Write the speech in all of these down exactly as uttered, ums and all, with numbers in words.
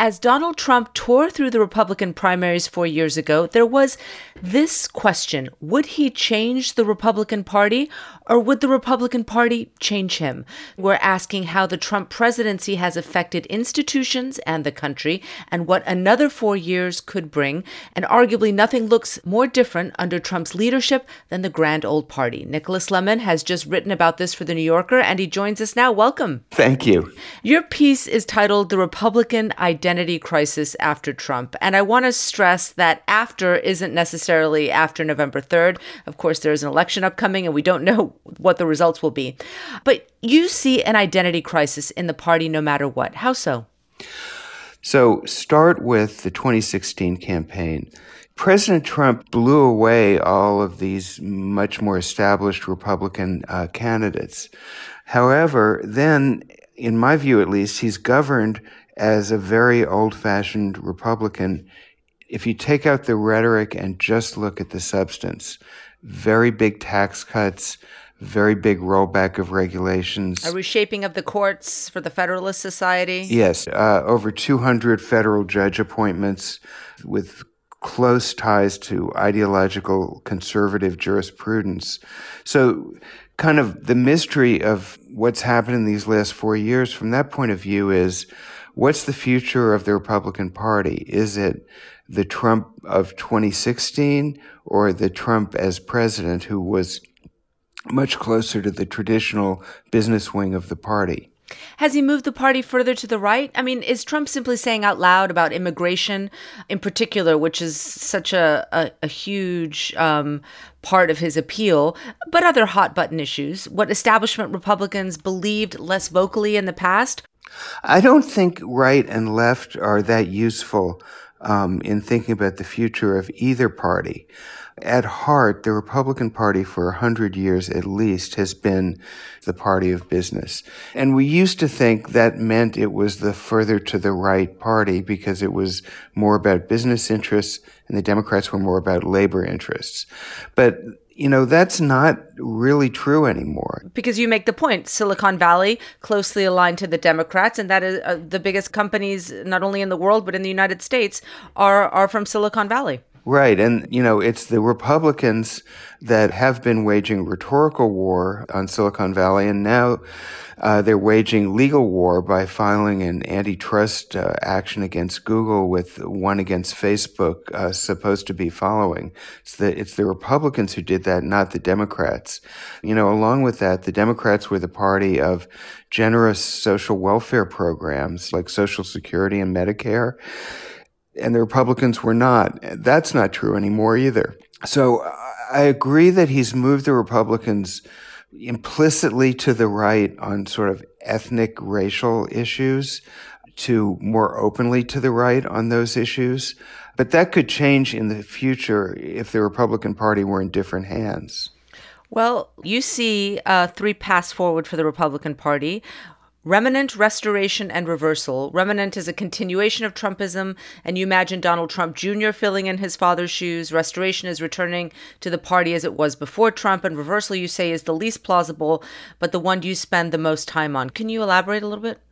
As Donald Trump tore through the Republican primaries four years ago, there was this question: would he change the Republican Party, or would the Republican Party change him? We're asking how the Trump presidency has affected institutions and the country, and what another four years could bring. And arguably nothing looks more different under Trump's leadership than the grand old party. Nicholas Lemon has just written about this for The New Yorker, and he joins us now. Welcome. Thank you. Your piece is titled "The Republican Identity Crisis After Trump." And I want to stress that after isn't necessarily after November third. Of course, there is an election upcoming, and we don't know what the results will be. But you see an identity crisis in the party no matter what. How so? So start with the twenty sixteen campaign. President Trump blew away all of these much more established Republican uh, candidates. However, then, in my view at least, he's governed as a very old-fashioned Republican. If you take out the rhetoric and just look at the substance, very big tax cuts, very big rollback of regulations. A reshaping of the courts for the Federalist Society. Yes, uh, over two hundred federal judge appointments with close ties to ideological conservative jurisprudence. So kind of the mystery of what's happened in these last four years from that point of view is, what's the future of the Republican Party? Is it the Trump of twenty sixteen or the Trump as president, who was much closer to the traditional business wing of the party? Has he moved the party further to the right? I mean, is Trump simply saying out loud about immigration in particular, which is such a, a, a huge um, part of his appeal, but other hot button issues, what establishment Republicans believed less vocally in the past? I don't think right and left are that useful um, in thinking about the future of either party. At heart, the Republican Party for a hundred years at least has been the party of business. And we used to think that meant it was the further to the right party because it was more about business interests and the Democrats were more about labor interests. But you know, that's not really true anymore. Because you make the point, Silicon Valley closely aligned to the Democrats, and that is uh, the biggest companies, not only in the world, but in the United States, are, are from Silicon Valley. Right. And, you know, it's the Republicans that have been waging rhetorical war on Silicon Valley, and now uh, they're waging legal war by filing an antitrust uh, action against Google with one against Facebook uh, supposed to be following. It's the, it's the Republicans who did that, not the Democrats. You know, along with that, the Democrats were the party of generous social welfare programs like Social Security and Medicare, and the Republicans were not. That's not true anymore either. So I agree that he's moved the Republicans implicitly to the right on sort of ethnic, racial issues, to more openly to the right on those issues. But that could change in the future if the Republican Party were in different hands. Well, you see uh, three paths forward for the Republican Party. Remnant, restoration, and reversal. Remnant is a continuation of Trumpism, and you imagine Donald Trump Junior filling in his father's shoes. Restoration is returning to the party as it was before Trump, and reversal, you say, is the least plausible, but the one you spend the most time on. Can you elaborate a little bit?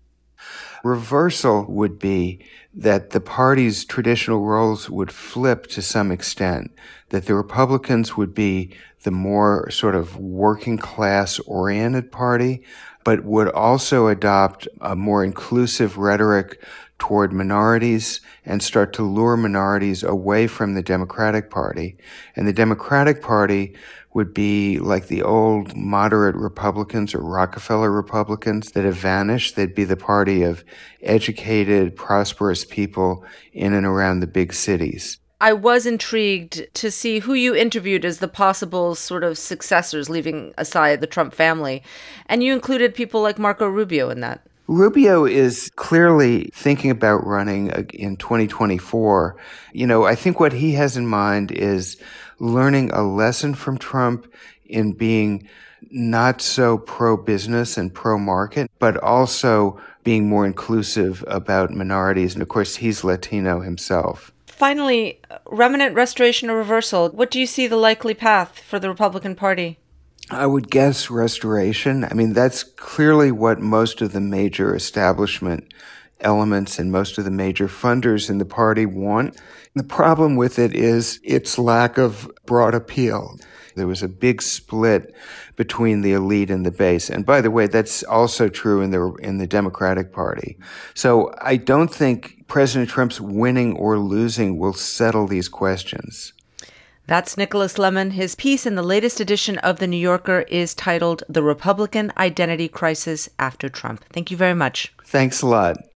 Reversal would be that the party's traditional roles would flip to some extent, that the Republicans would be the more sort of working class oriented party, but would also adopt a more inclusive rhetoric toward minorities and start to lure minorities away from the Democratic Party. And the Democratic Party would be like the old moderate Republicans or Rockefeller Republicans that have vanished. They'd be the party of educated, prosperous people in and around the big cities. I was intrigued to see who you interviewed as the possible sort of successors, leaving aside the Trump family. And you included people like Marco Rubio in that. Rubio is clearly thinking about running in twenty twenty-four. You know, I think what he has in mind is learning a lesson from Trump in being not so pro-business and pro-market, but also being more inclusive about minorities. And of course, he's Latino himself. Finally, remnant, restoration, or reversal. What do you see the likely path for the Republican Party? I would guess restoration. I mean, that's clearly what most of the major establishment elements and most of the major funders in the party want. The problem with it is its lack of broad appeal. There was a big split between the elite and the base. And by the way, that's also true in the in the Democratic Party. So I don't think President Trump's winning or losing will settle these questions. That's Nicholas Lemon. His piece in the latest edition of The New Yorker is titled The Republican Identity Crisis After Trump. Thank you very much. Thanks a lot.